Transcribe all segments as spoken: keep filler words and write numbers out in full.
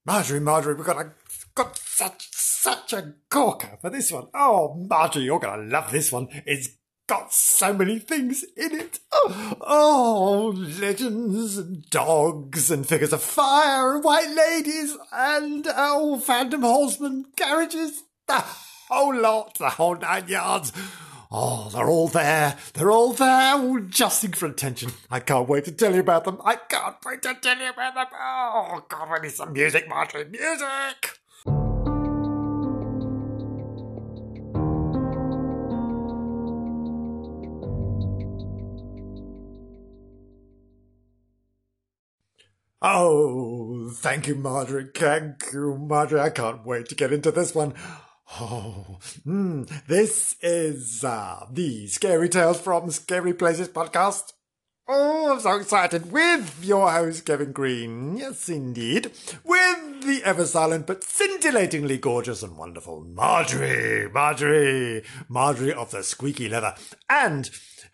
Marjorie, Marjorie, we've got, a, got such such a corker for this one. Oh, Marjorie, you're going to love this one. It's got so many things in it. Oh, oh, legends and dogs and figures of fire and white ladies and oh, phantom horsemen, carriages, the whole lot, the whole nine yards. Oh, they're all there. They're all there, all justing for attention. I can't wait to tell you about them. I can't wait to tell you about them. Oh, God, I need some music, Marjorie. Music! Oh, thank you, Marjorie. Thank you, Marjorie. I can't wait to get into this one. Oh, mm, this is uh, the Scary Tales from Scary Places podcast. Oh, I'm so excited with your host, Kevin Green. Yes, indeed. With the ever-silent but scintillatingly gorgeous and wonderful Marjorie. Marjorie. Marjorie of the Squeaky Leather. And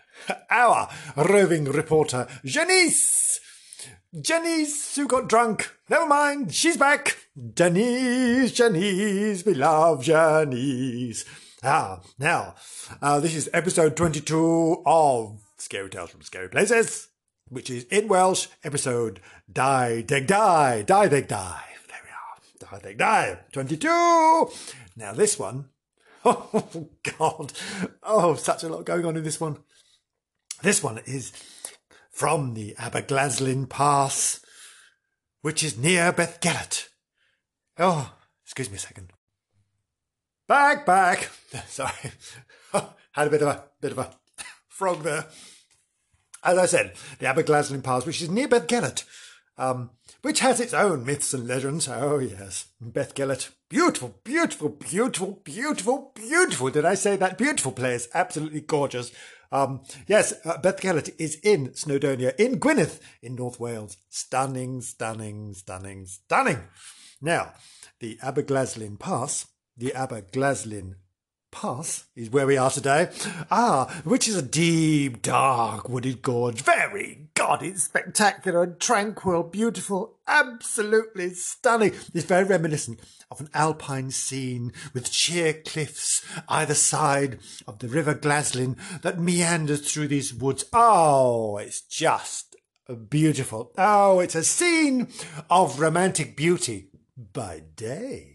our roving reporter, Janice. Janice, who got drunk. Never mind, she's back. Janice, Janice, we love Janice. Ah, now, uh, this is episode twenty-two of Scary Tales from Scary Places, which is in Welsh, episode Die Deg Die, Die Deg Die. There we are, Die Deg Die, twenty-two. Now this one, oh God, oh, such a lot going on in this one. This one is from the Aberglaslyn Pass, which is near Bethgelert. Oh, excuse me a second. Back, back. Sorry, had a bit of a bit of a frog there. As I said, the Aberglaslyn Pass, which is near Bethgelert, um, which has its own myths and legends. Oh yes, Bethgelert, beautiful, beautiful, beautiful, beautiful, beautiful. Did I say that? Beautiful place, absolutely gorgeous. Um, yes, uh, Bethgelert is in Snowdonia, in Gwynedd, in North Wales. Stunning, stunning, stunning, stunning. Now, the Aberglaslyn Pass, the Aberglaslyn Pass is where we are today. Ah, which is a deep, dark, wooded gorge. Very gaudy, spectacular, and tranquil, beautiful, absolutely stunning. It's very reminiscent of an alpine scene with sheer cliffs either side of the River Glaslyn that meanders through these woods. Oh, it's just beautiful. Oh, it's a scene of romantic beauty by day.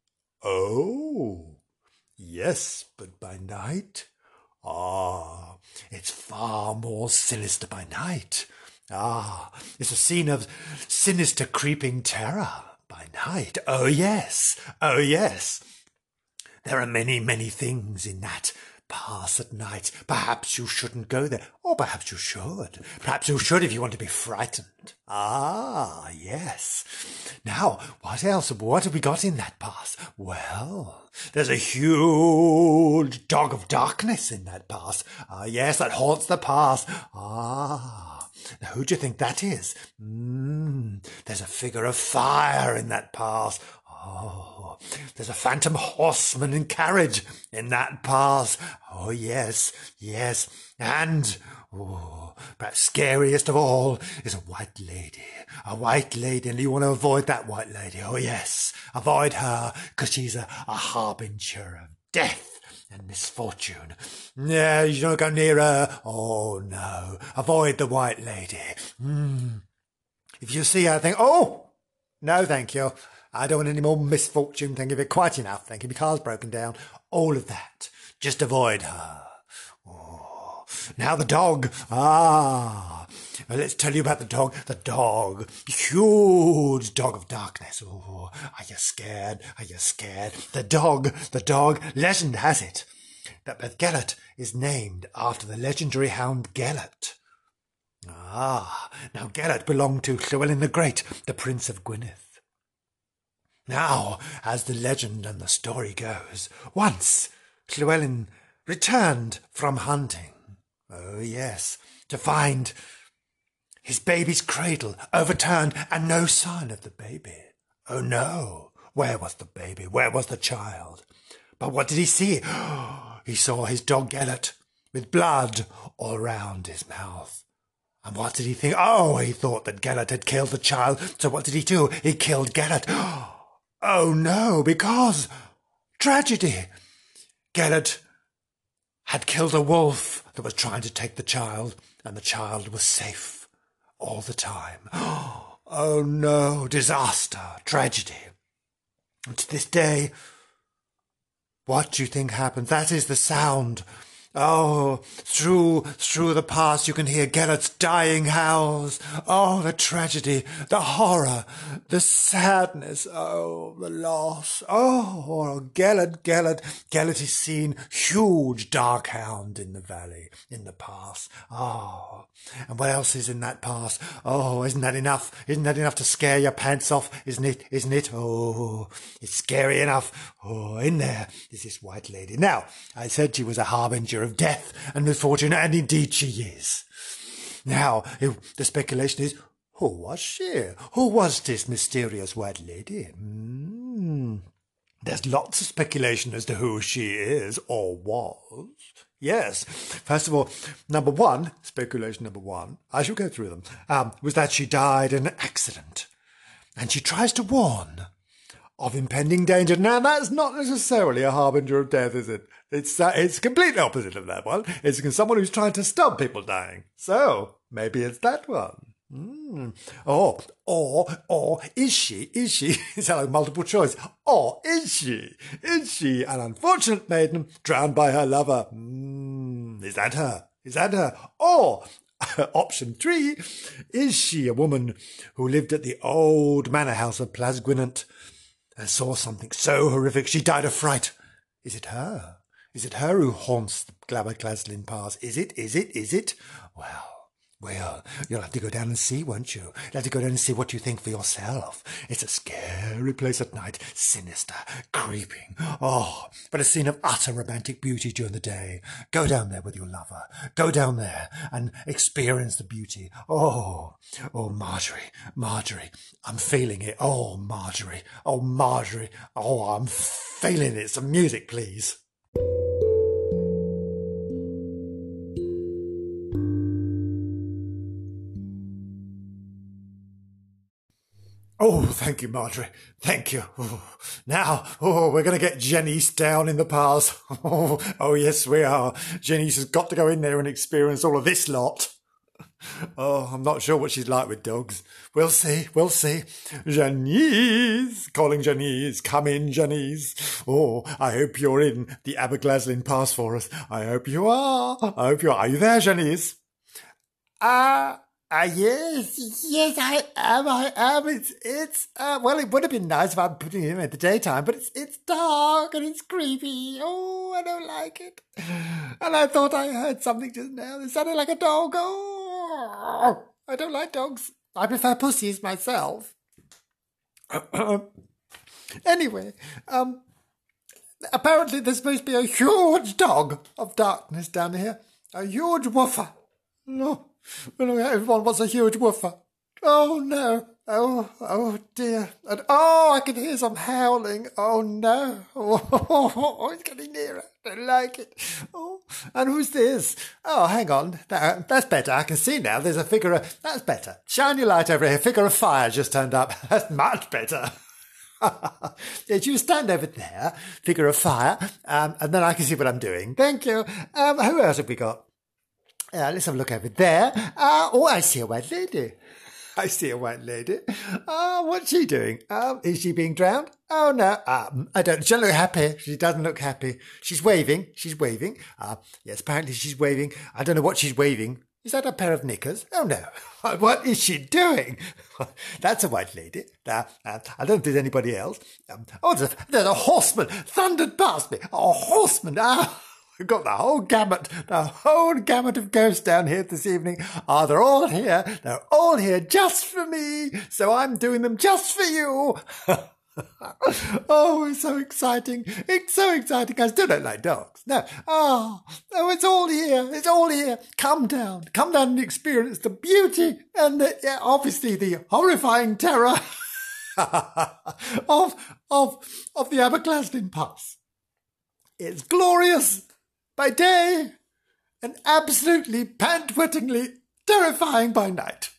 Oh, yes, but by night? Ah, it's far more sinister by night. Ah, it's a scene of sinister creeping terror by night. Oh, yes. Oh, yes. There are many, many things in that pass at night. Perhaps you shouldn't go there. Or perhaps you should. Perhaps you should if you want to be frightened. Ah, yes. Now, what else? What have we got in that pass? Well, there's a huge dog of darkness in that pass. Ah, yes, that haunts the pass. Ah, now who do you think that is? Mm, there's a figure of fire in that pass. Oh, there's a phantom horseman and carriage in that pass. Oh, yes, yes. And, oh, perhaps scariest of all is a white lady. A white lady, and you want to avoid that white lady. Oh, yes, avoid her, because she's a, a harbinger of death and misfortune. Yeah, you don't go near her. Oh, no, avoid the white lady. Mm. If you see her, think, oh, no, thank you. I don't want any more misfortune, thank you. Quite enough, thank you. My car's broken down. All of that. Just avoid her. Oh. Now the dog. Ah. Let's tell you about the dog. The dog. Huge dog of darkness. Oh. Are you scared? Are you scared? The dog. The dog. Legend has it that Bethgelert is named after the legendary hound Gelert. Ah. Now Gelert belonged to Llywelyn the Great, the Prince of Gwynedd. Now, as the legend and the story goes, once Llywelyn returned from hunting. Oh, yes, to find his baby's cradle overturned and no sign of the baby. Oh, no. Where was the baby? Where was the child? But what did he see? He saw his dog Gelert with blood all round his mouth. And what did he think? Oh, he thought that Gelert had killed the child. So what did he do? He killed Gelert. Oh no, because tragedy. Gelert had killed a wolf that was trying to take the child, and the child was safe all the time. Oh no, disaster, tragedy. And to this day, what do you think happened? That is the sound. Oh, through, through the past you can hear Gelert's dying howls. Oh, the tragedy, the horror, the sadness. Oh, the loss. Oh, Gelert, Gelert. Gelert is seen, huge dark hound in the valley, in the pass. Oh, and what else is in that pass? Oh, isn't that enough? Isn't that enough to scare your pants off? Isn't it? Isn't it? Oh, it's scary enough. Oh, in there is this white lady. Now, I said she was a harbinger of death and misfortune, and indeed she is. Now, the speculation is, who was she? Who was this mysterious white lady? Mm. There's lots of speculation as to who she is, or was. Yes. First of all, number one, speculation number one, I shall go through them, um, was that she died in an accident. And she tries to warn of impending danger. Now, that's not necessarily a harbinger of death, is it? It's uh, it's completely opposite of that one. It's someone who's trying to stop people dying. So, maybe it's that one. Mm. Or, or, or, is she, is she, it's like multiple choice. Or, is she, is she an unfortunate maiden drowned by her lover? Mm. Is that her? Is that her? Or, option three, is she a woman who lived at the old manor house of Plasgwynant and saw something so horrific she died of fright? Is it her? Is it her who haunts the Glaberglaslyn Pass? Is it? Is it? Is it? Well, well, you'll have to go down and see, won't you? You'll have to go down and see what you think for yourself. It's a scary place at night, sinister, creeping. Oh, but a scene of utter romantic beauty during the day. Go down there with your lover. Go down there and experience the beauty. Oh, oh, Marjorie, Marjorie, I'm feeling it. Oh, Marjorie, oh, Marjorie, oh, I'm feeling it. Some music, please. Oh, thank you, Marjorie. Thank you. Oh, now, oh, we're going to get Janice down in the pass. Oh, oh, yes, we are. Janice has got to go in there and experience all of this lot. Oh, I'm not sure what she's like with dogs. We'll see, we'll see. Janice, calling Janice. Come in, Janice. Oh, I hope you're in the Aberglaslyn Pass for us. I hope you are. I hope you are. Are you there, Janice? Ah. Uh, Ah, uh, yes, yes, I am, I am. It's, it's, uh, well, it would have been nice if I'd putting him in the daytime, but it's, it's dark and it's creepy. Oh, I don't like it. And I thought I heard something just now. It sounded like a dog. Oh, I don't like dogs. I prefer pussies myself. Anyway, um, apparently there's supposed to be a huge dog of darkness down here. A huge woofer. No. Everyone wants a huge woofer. Oh, no. Oh, oh, dear. And, oh, I can hear some howling. Oh, no. Oh, oh, oh, it's getting nearer. I don't like it. Oh, and who's this? Oh, hang on. That, that's better. I can see now. There's a figure of... That's better. Shine your light over here. Figure of fire just turned up. That's much better. Yes, you stand over there, figure of fire, um, and then I can see what I'm doing. Thank you. Um, who else have we got? Uh, let's have a look over there. Uh, oh, I see a white lady. I see a white lady. Oh, what's she doing? Um, is she being drowned? Oh, no. Um, I don't. She doesn't look happy. She doesn't look happy. She's waving. She's waving. Uh, yes, apparently she's waving. I don't know what she's waving. Is that a pair of knickers? Oh, no. What is she doing? That's a white lady. Uh, uh, I don't know if there's anybody else. Um, oh, there's a, there's a horseman thundered past me. A horseman. Ah. We've got the whole gamut, the whole gamut of ghosts down here this evening. Ah, oh, they're all here. They're all here just for me. So I'm doing them just for you. Oh, it's so exciting. It's so exciting. I still don't like dogs. No. Oh, oh, it's all here. It's all here. Come down. Come down and experience the beauty and the, yeah, obviously the horrifying terror of, of, of the Aberglaslyn Pass. It's glorious by day and absolutely pant-wettingly terrifying by night.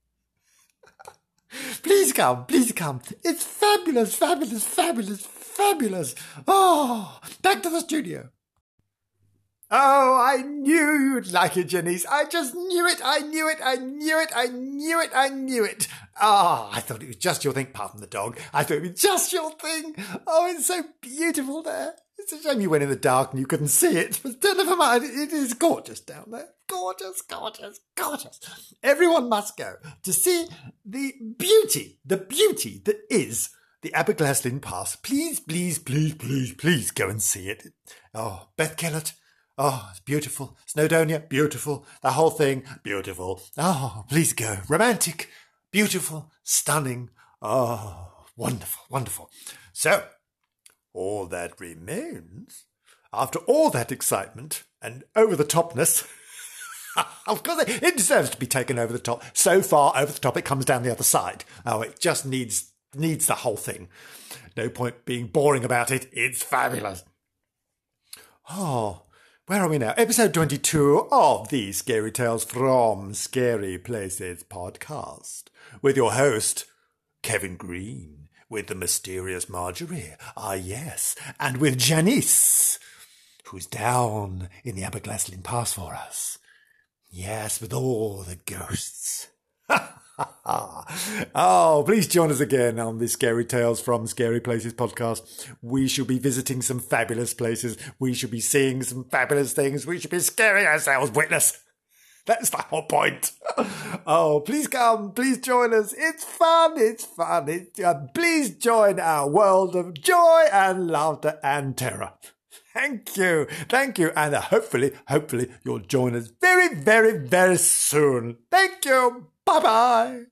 Please come, please come. It's fabulous, fabulous, fabulous, fabulous. Oh, back to the studio. Oh, I knew you'd like it, Janice. I just knew it, I knew it, I knew it, I knew it, I knew it. Ah, oh, I thought it was just your thing, apart from the dog. I thought it was just your thing. Oh, it's so beautiful there. It's a shame you went in the dark and you couldn't see it. But never mind, it is gorgeous down there. Gorgeous, gorgeous, gorgeous. Everyone must go to see the beauty, the beauty that is the Aberglaslyn Pass. Please, please, please, please, please go and see it. Oh, Beth Kellett. Oh, it's beautiful. Snowdonia, beautiful. The whole thing, beautiful. Oh, please go. Romantic, beautiful, stunning. Oh, wonderful, wonderful. So, all that remains, after all that excitement and over-the-topness, of course it deserves to be taken over the top. So far over the top, it comes down the other side. Oh, it just needs needs the whole thing. No point being boring about it. It's fabulous. Oh, where are we now? Episode twenty-two of the Scary Tales from Scary Places podcast. With your host, Kevin Green, with the mysterious Marjorie. Ah, yes. And with Janice, who's down in the Aberglaslyn Pass for us. Yes, with all the ghosts. Oh, please join us again on the Scary Tales from Scary Places podcast. We shall be visiting some fabulous places. We shall be seeing some fabulous things. We shall be scaring ourselves witless. That's the whole point. Oh, please come. Please join us. It's fun. It's fun. It's, uh, please join our world of joy and laughter and terror. Thank you. Thank you. And uh, hopefully, hopefully you'll join us very, very, very soon. Thank you. Bye-bye.